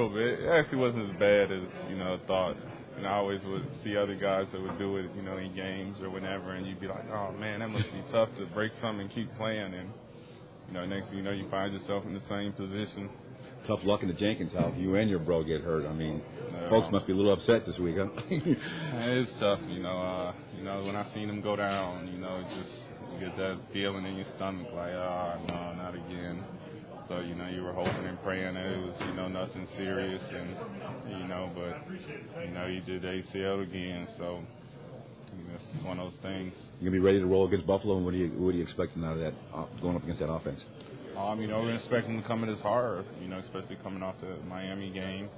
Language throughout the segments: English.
little bit. It actually wasn't as bad as, I thought. I always would see other guys that would do it, in games or whenever, and you'd be like, oh, man, that must be tough to break something and keep playing. And, next thing you know, you find yourself in the same position. Tough luck in the Jenkins house. You and your bro get hurt. I mean, folks must be a little upset this week, huh? It's tough, when I seen him go down, just you get that feeling in your stomach like, no, not again. So, you were hoping and praying that it was, nothing serious. And, but, he did ACL again. So, it's just one of those things. You going to be ready to roll against Buffalo? And what are you expecting out of that, going up against that offense? We're expecting them to come in as hard, especially coming off the Miami game.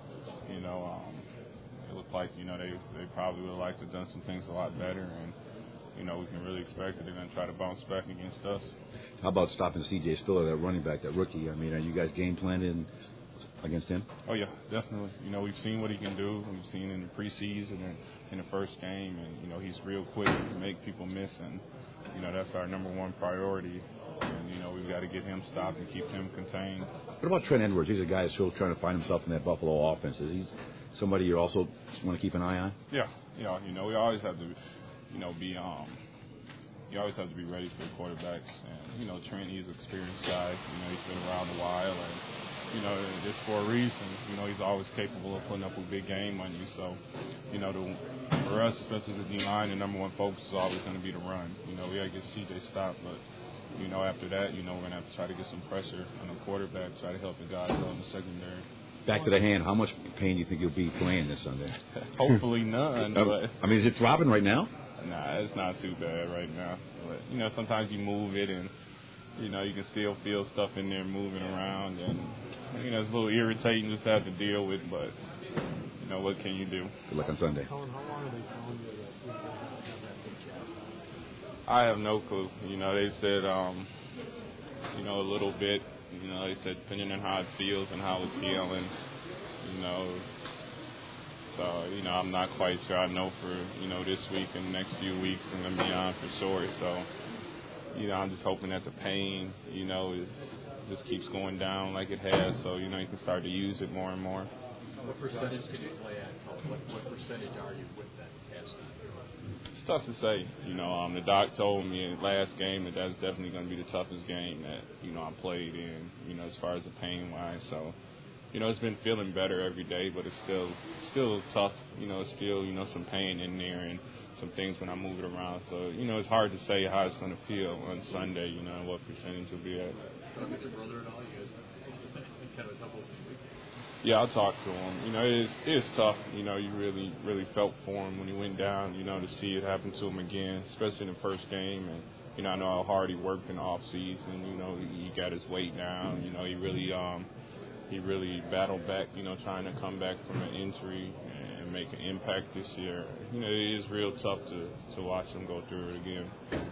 It looked like, they probably would have liked to have done some things a lot better. And, we can really expect that they're going to try to bounce back against us. How about stopping C.J. Spiller, that running back, that rookie? I mean, are you guys game planning against him? Oh, yeah, definitely. We've seen what he can do. We've seen in the preseason and in the first game. And, he's real quick to make people miss. And, that's our number one priority. And, we've got to get him stopped and keep him contained. What about Trent Edwards? He's a guy that's still trying to find himself in that Buffalo offense. Is he somebody you also want to keep an eye on? Yeah. We always have to, you always have to be ready for the quarterbacks. And, Trent, he's an experienced guy. He's been around a while. And, just for a reason, he's always capable of putting up a big game on you. So, for us, especially the D-line, the number one focus is always going to be the run. We got to get C.J. stopped. But, after that, we're going to have to try to get some pressure on the quarterback, try to help the guys out in the secondary. Back to the hand, how much pain do you think you'll be playing this Sunday? Hopefully none. But I mean, is it throbbing right now? Nah, it's not too bad right now. But, sometimes you move it and, you can still feel stuff in there moving around. And, it's a little irritating just to have to deal with, but, what can you do? Good luck on Sunday. Colin, how long are they telling you that you're going to have that big cast on? I have no clue. They said, a little bit. They said depending on how it feels and how it's healing, So, I'm not quite sure. I know for, this week and the next few weeks I'm going to be on for sure. So, I'm just hoping that the pain, just keeps going down like it has. So, you can start to use it more and more. What percentage can you play at? What percentage are you with that cast? It's tough to say. The doc told me last game that that's definitely going to be the toughest game that, I played in, as far as the pain-wise. So, it's been feeling better every day, but it's still tough. It's still, some pain in there and some things when I move it around. So, it's hard to say how it's going to feel on Sunday, what percentage will be at. Talk with your brother at all? You guys kind of talk with him? Yeah, I'll talk to him. It's tough. You really, really felt for him when he went down, to see it happen to him again, especially in the first game. And, I know how hard he worked in the off season. He got his weight down. He really battled back, trying to come back from an injury and make an impact this year. It is real tough to watch him go through it again.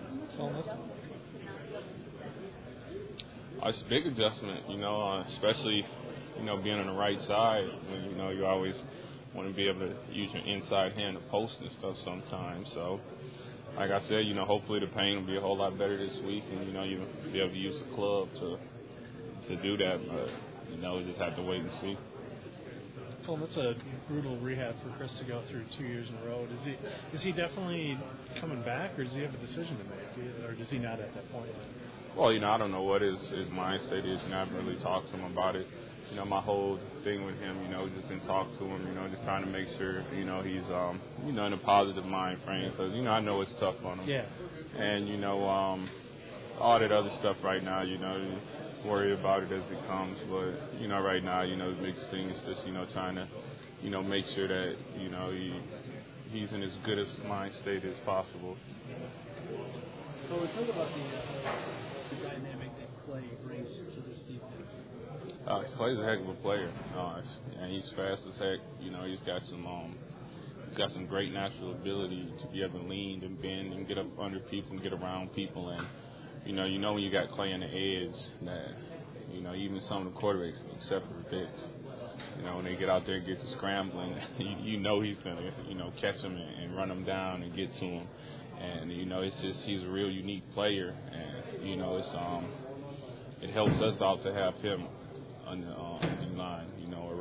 It's a big adjustment, especially, being on the right side when, you always want to be able to use your inside hand to post and stuff sometimes. So, like I said, hopefully the pain will be a whole lot better this week and, you'll be able to use the club to do that. But, we just have to wait and see. Well, that's a brutal rehab for Chris to go through 2 years in a row. Is he definitely coming back, or does he have a decision to make, or does he not at that point? Well, I don't know what his mindset is. I haven't really talked to him about it. My whole thing with him, just been talk to him, just trying to make sure, he's, in a positive mind frame because, I know it's tough on him. Yeah. And, all that other stuff right now, worry about it as it comes. But, right now, the biggest thing is just, trying to, make sure that, he's in as good a mind state as possible. So we talk about the dynamic that Clay brings to this defense. Clay's a heck of a player. And he's fast as heck. He's got some great natural ability to be able to lean and bend and get up under people and get around people. And, when you got Clay on the edge that, even some of the quarterbacks, except for Pitts, when they get out there and get to scrambling, he's going to, catch them and run them down and get to them. And, it's just he's a real unique player. And, it helps us out to have him on the line, or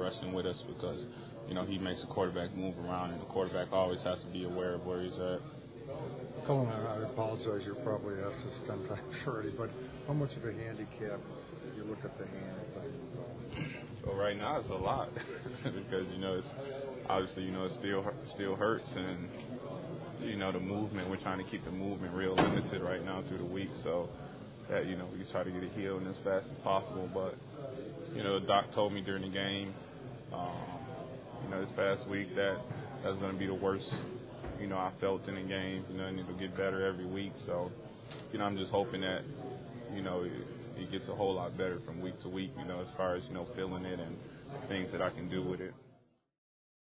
wrestling with us because, you know, he makes the quarterback move around, and the quarterback always has to be aware of where he's at. Colin, I apologize. You're probably asked this 10 times already, but how much of a handicap do you look at the hand? Well, right now it's a lot because, you know, it's obviously, you know, it still hurts, and, you know, the movement, we're trying to keep the movement real limited right now through the week, so that, you know, we try to get it healed as fast as possible. But, you know, the doc told me during the game, you know, this past week that's going to be the worst, you know, I felt in the game, you know, and it'll get better every week. So, you know, I'm just hoping that, you know, it gets a whole lot better from week to week, you know, as far as, you know, feeling it and things that I can do with it.